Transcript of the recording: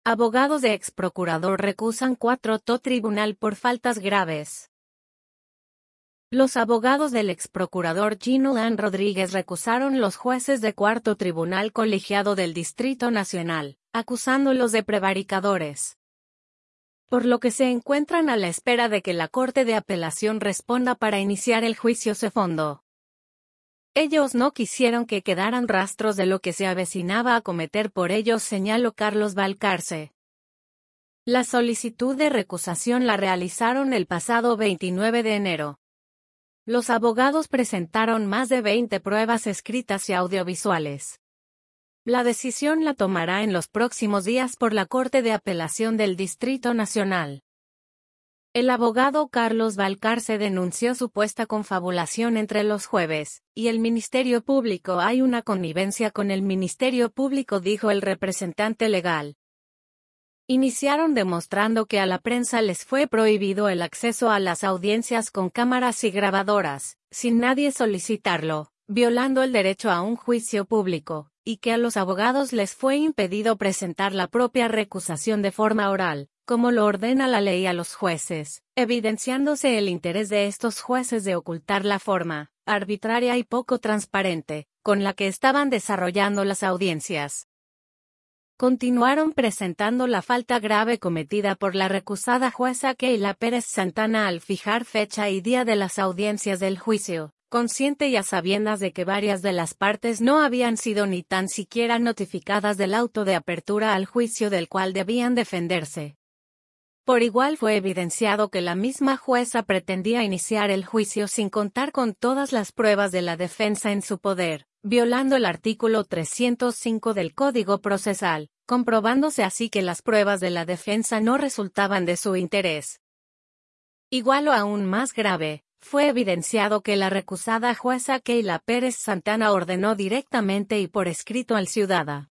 Abogados de exprocurador recusan 4º tribunal por faltas graves. Los abogados del exprocurador Gino Lan Rodríguez recusaron los jueces de 4º Tribunal Colegiado del Distrito Nacional, acusándolos de prevaricadores. Por lo que se encuentran a la espera de que la Corte de Apelación responda para iniciar el juicio a fondo. Ellos no quisieron que quedaran rastros de lo que se avecinaba a cometer por ellos, señaló Carlos Valcarce. La solicitud de recusación la realizaron el pasado 29 de enero. Los abogados presentaron más de 20 pruebas escritas y audiovisuales. La decisión la tomará en los próximos días por la Corte de Apelación del Distrito Nacional. El abogado Carlos Valcarce denunció supuesta confabulación entre los jueces y el Ministerio Público. Hay una connivencia con el Ministerio Público, dijo el representante legal. Iniciaron demostrando que a la prensa les fue prohibido el acceso a las audiencias con cámaras y grabadoras, sin nadie solicitarlo, violando el derecho a un juicio público, y que a los abogados les fue impedido presentar la propia recusación de forma oral, como lo ordena la ley a los jueces, evidenciándose el interés de estos jueces de ocultar la forma, arbitraria y poco transparente, con la que estaban desarrollando las audiencias. Continuaron presentando la falta grave cometida por la recusada jueza Keila Pérez Santana al fijar fecha y día de las audiencias del juicio, consciente y a sabiendas de que varias de las partes no habían sido ni tan siquiera notificadas del auto de apertura al juicio del cual debían defenderse. Por igual fue evidenciado que la misma jueza pretendía iniciar el juicio sin contar con todas las pruebas de la defensa en su poder, violando el artículo 305 del Código Procesal, comprobándose así que las pruebas de la defensa no resultaban de su interés. Igual o aún más grave, fue evidenciado que la recusada jueza Keila Pérez Santana ordenó directamente y por escrito al ciudadano